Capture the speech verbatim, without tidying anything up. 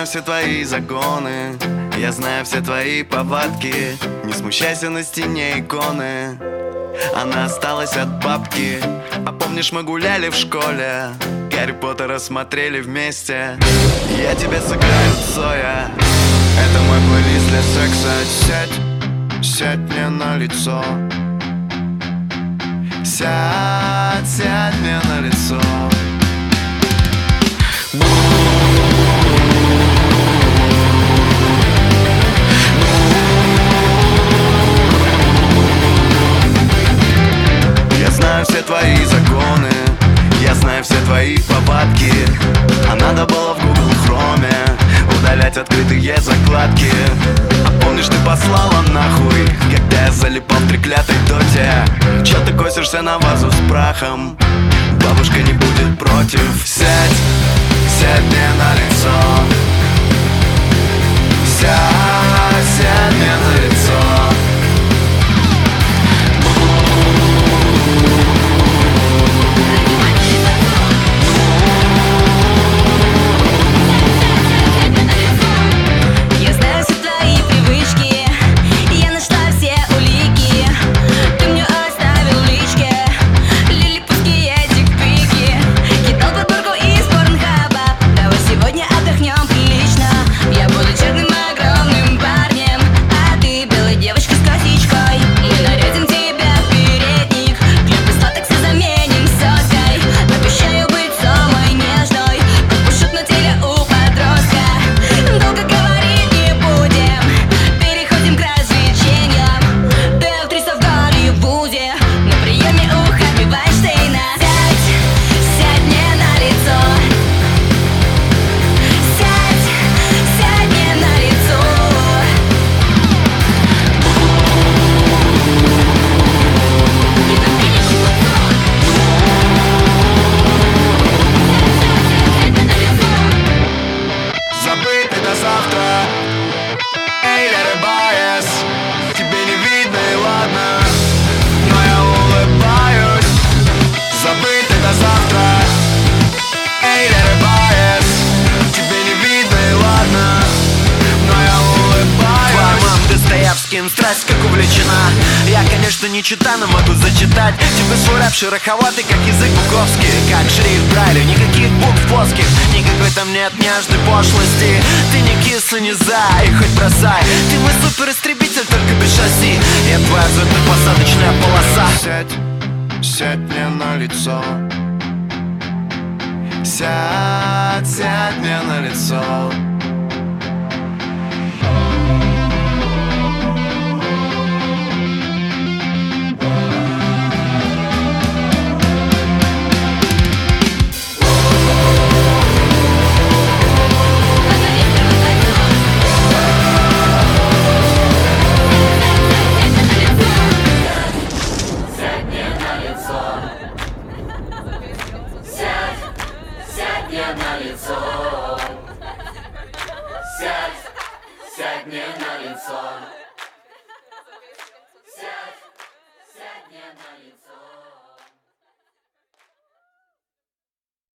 знаю все твои законы, я знаю все твои повадки. Не смущайся, на стене иконы, она осталась от бабки. А помнишь, мы гуляли в школе, Гарри Поттера смотрели вместе. Я тебе сыграю Цоя, это мой плейлист для секса. Сядь, сядь мне на лицо, сядь, сядь мне на лицо. Я знаю все твои законы, я знаю все твои повадки. А надо было в Google Chrome удалять открытые закладки. А помнишь, ты послала нахуй, когда я залипал в треклятой доте. Чё ты косишься на вазу с прахом? Бабушка не будет против. Сядь, сядь мне на лицо, сядь, сядь мне на лицо. Страсть как увлечена. Я, конечно, не читаю, но могу зачитать тебе свой рэп шероховатый, как язык буковский, как шрифт Брайля, никаких букв плоских, никакой там нет нежной пошлости. Ты не кислый, не за, и хоть бросай. Ты мой супер-истребитель, только без шасси. Я твоя взлетно-посадочная полоса. Сядь, сядь мне на лицо, сядь, сядь мне на лицо.